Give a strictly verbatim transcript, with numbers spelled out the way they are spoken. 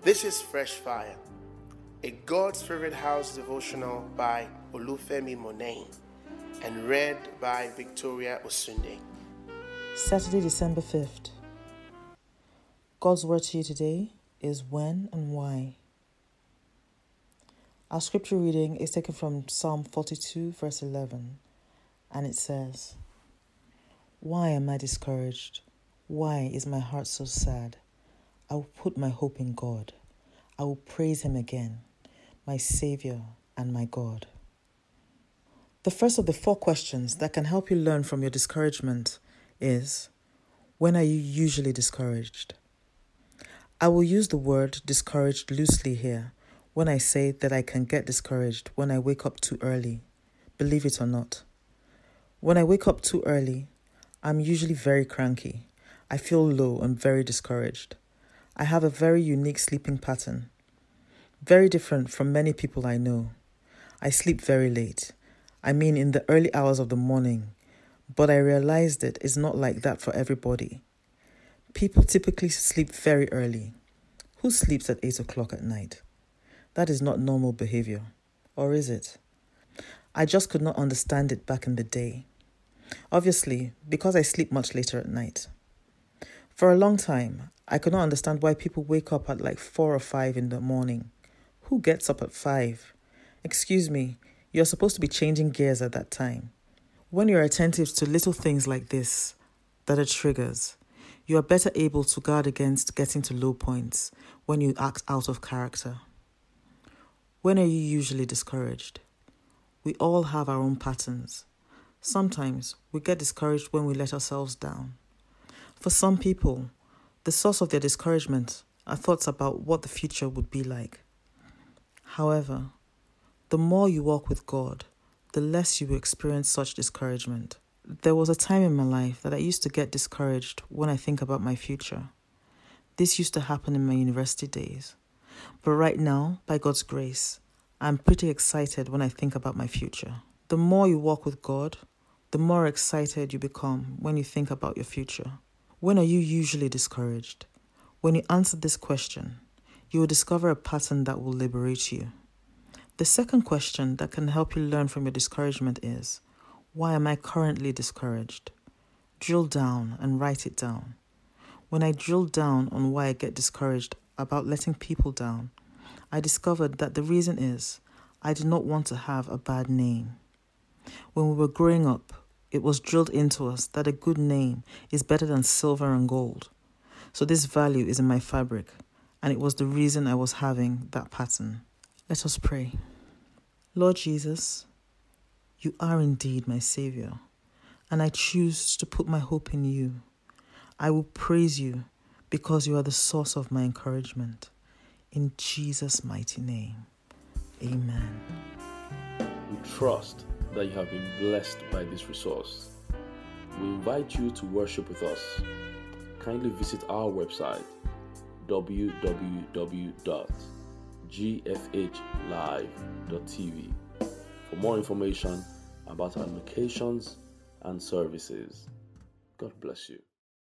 This is Fresh Fire, a God's Favorite House devotional by Olufemi Monain and read by Victoria Osunde. Saturday, December fifth. God's word to you today is when and why. Our scripture reading is taken from Psalm forty-two, verse eleven, and it says, "Why am I discouraged? Why is my heart so sad? I will put my hope in God. I will praise him again, my Savior and my God." The first of the four questions that can help you learn from your discouragement is, when are you usually discouraged? I will use the word discouraged loosely here when I say that I can get discouraged when I wake up too early, believe it or not. When I wake up too early, I'm usually very cranky. I feel low and very discouraged. I have a very unique sleeping pattern, very different from many people I know. I sleep very late, I mean in the early hours of the morning, but I realized it is not like that for everybody. People typically sleep very early. Who sleeps at eight o'clock at night? That is not normal behavior, or is it? I just could not understand it back in the day. Obviously, because I sleep much later at night. For a long time, I could not understand why people wake up at like four or five in the morning. Who gets up at five? Excuse me, you're supposed to be changing gears at that time. When you're attentive to little things like this, that are triggers, you are better able to guard against getting to low points when you act out of character. When are you usually discouraged? We all have our own patterns. Sometimes we get discouraged when we let ourselves down. For some people, the source of their discouragement are thoughts about what the future would be like. However, the more you walk with God, the less you will experience such discouragement. There was a time in my life that I used to get discouraged when I think about my future. This used to happen in my university days. But right now, by God's grace, I'm pretty excited when I think about my future. The more you walk with God, the more excited you become when you think about your future. When are you usually discouraged? When you answer this question, you will discover a pattern that will liberate you. The second question that can help you learn from your discouragement is, why am I currently discouraged? Drill down and write it down. When I drilled down on why I get discouraged about letting people down, I discovered that the reason is I did not want to have a bad name. When we were growing up, it was drilled into us that a good name is better than silver and gold. So this value is in my fabric, and it was the reason I was having that pattern. Let us pray. Lord Jesus, you are indeed my Savior, and I choose to put my hope in you. I will praise you because you are the source of my encouragement. In Jesus' mighty name, amen. We trust that you have been blessed by this resource. We invite you to worship with us. Kindly visit our website, w w w dot g f h live dot t v, for more information about our locations and services. God bless you.